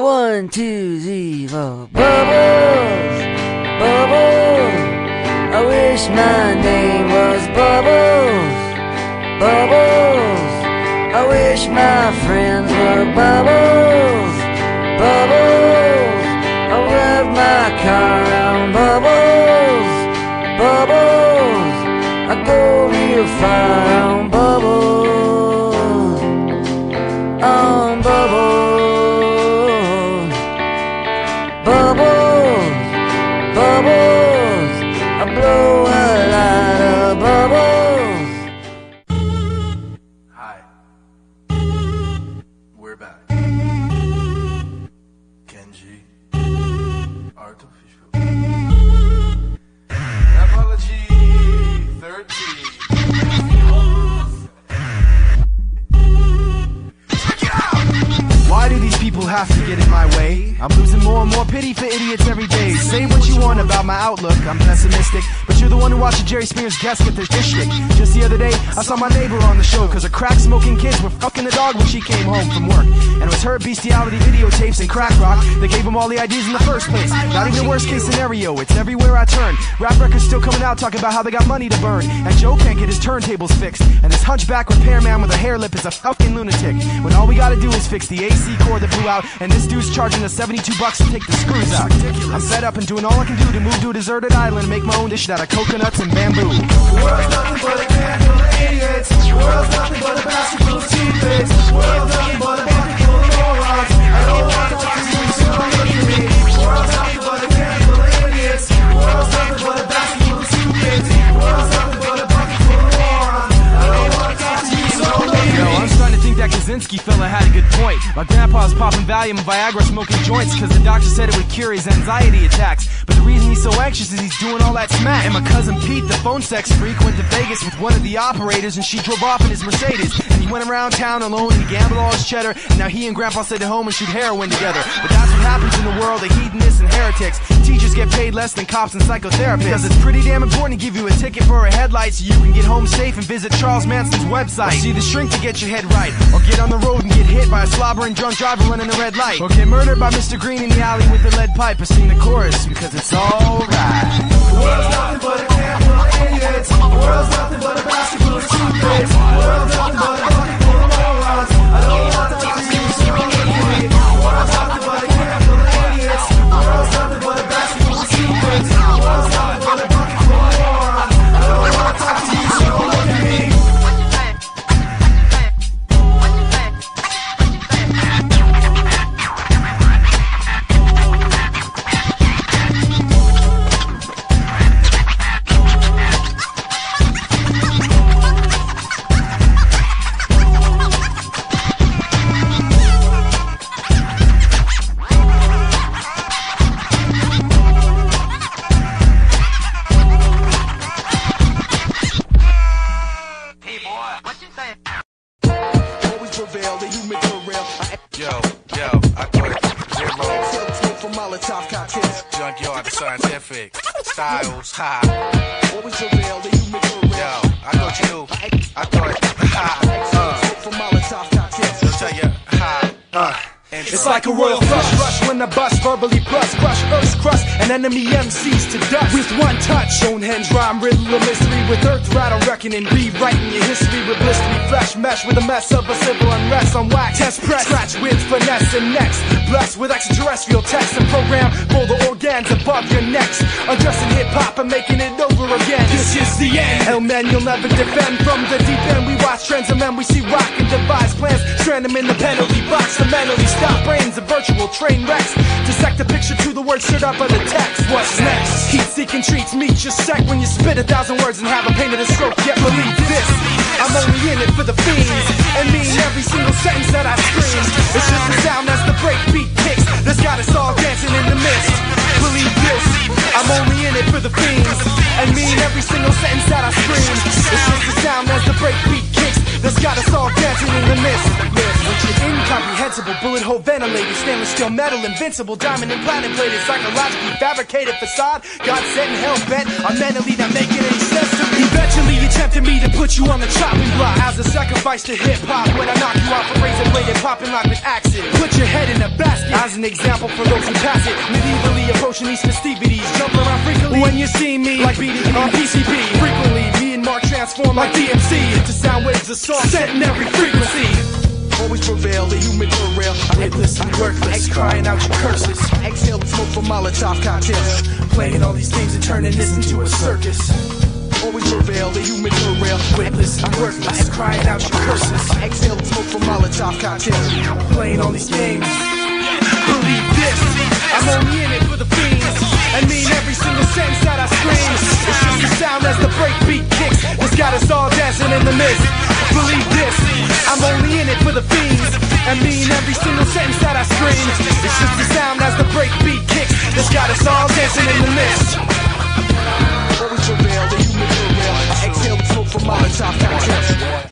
1, 2, 3, 4. Bubbles, Bubbles. I wish my name was Bubbles, Bubbles. I wish my friends were Bubbles, Bubbles. I drive my car around Bubbles, Bubbles. I go real far on Bubbles, on Bubbles, Bubbles, Bubbles. I blow a lot of bubbles. Hi, we're back. Kenji, Artificial. Apology 13. Why do these people have to get in my way? I'm losing more and more pity for idiots every day. Say what you want about my outlook, I'm pessimistic, but you're the one who watched Jerry Spears guest get their dish stick. Just the other day, I saw my neighbor on the show, cause her crack-smoking kids were fucking the dog when she came home from work. And it was her bestiality videotapes and crack rock that gave him all the ideas in the first place. Not even the worst case scenario, it's everywhere I turn. Rap records still coming out talking about how they got money to burn. And Joe can't get his turntables fixed, and this hunchback repairman with a hair lip is a fucking lunatic. When all we gotta do is fix the AC cord that blew out, and this dude's charging us $72 to take the screws out. I'm fed up and doing all I can do to move to a deserted island and make my own dish out of coconuts and bamboo. The world's nothing but a can full of idiots. The world's nothing but a basket full of stupid. The world's nothing but a bucket full of morons. I don't want to talk to you, so don't look at me. The world's nothing but a can full of idiots. The world's nothing but a basket full of stupid. The world's nothing but a bucket full of morons. I don't want to talk to you, so don't look at me. Yo, I'm starting to think that Kaczynski fella had a good point. My grandpa's popping Valium and Viagra smoking joints cause the doctor said it would cure his anxiety attacks. But the reason he's so anxious is he's doing all that smack. And my cousin Pete, the phone sex freak, went to Vegas with one of the operators and she drove off in his Mercedes. And he went around town alone and he gambled all his cheddar. And now he and grandpa stayed at home and shoot heroin together. But that's what happens in the world of hedonists and heretics. Teachers get paid less than cops and psychotherapists. Because it's pretty damn important to give you a ticket for a headlight so you can get home safe and visit Charles Manson's website. Or see the shrink to get your head right. Or get on the road and get hit by a slobbering drunk driver running a red light. Or get murdered by Mr. Green in the alley with the lead pipe. Or sing the chorus because it's alright. The world's nothing but a can full of idiots. The world's nothing but a basket full of stupid. The world's nothing but a bucket full of morons. I don't want to talk to you, so don't look at me. The world's nothing but a can full of idiots. The world's nothing but a basket full of stupid. The world's nothing but a bucket full of morons. I don't want to talk to you, so don't look at me. Junkyard, the scientific styles, ha. Always prevail, the human real. Yo, I thought you knew. I thought, ha. For Molotov cocktails. They'll tell you, ha. It's like a royal rush when the bus verbally crush Earth's crust and enemy MCs to dust. With one touch, Stonehenge rhyme, riddle of mystery. With earth rattle reckoning, rewriting your history with blistery flesh mesh with a mess of a civil unrest on wax. Test press, scratch with finesse and next. Blessed with extraterrestrial text and program for the organs above your necks. Undressing hip-hop and making it over again. This is the end. Hell man, you'll never defend from the deep end. We watch trends and men, we see rock and devise plans. Strand them in the penalty box to mentally stop brains of virtual train wrecks. Dissect the picture to the words stood up of the text. What's next? Heat-seeking treats meet your sec when you spit 1,000 words and have a pain of the stroke. Yet believe this, I'm only in it for the fiends and mean every single sentence that I scream. It's just the sound as the breakbeat kicks that's got us all dancing in the mist. Believe this, I'm only in it for the fiends and mean every single sentence that I scream. It's just the sound as the breakbeat kicks that's got us all dancing in the mist. Which is incomprehensible, bullet hole ventilated, stainless steel metal, invincible, diamond and platinum plated, psychologically fabricated facade. God set and hell bent on mentally not making any sense to me. Eventually you tempted me to put you on the chopping block as a sacrifice to hip hop. When I knock you off a razor blade and popping lock with acid, put your head in a basket as an example for those who pass it. Medievally approaching these festivities, jump around frequently when you see me like beating on PCP. Frequently me and Mark transform like DMC into sound waves of song set in every frequency. Always prevail, the human derail. Hitless and worthless, crying out your curses. Exhale the smoke from Molotov cocktails, playing all these games and turning this into a circus. Always prevail, the human derail. Witless and worthless, crying out your curses. Exhale the smoke from Molotov cocktails, playing all these games. Believe this, I'm only in it for the fiends, and mean every single sentence that I scream. It's just the sound as the breakbeat kicks that's got us all dancing in the mist. Believe this, I'm only in it for the fiends, and mean every single sentence that I scream. It's just the sound as the breakbeat kicks that's got us all dancing in the mist. Always prevail, the human derail. Exhale the smoke from Molotov cocktails,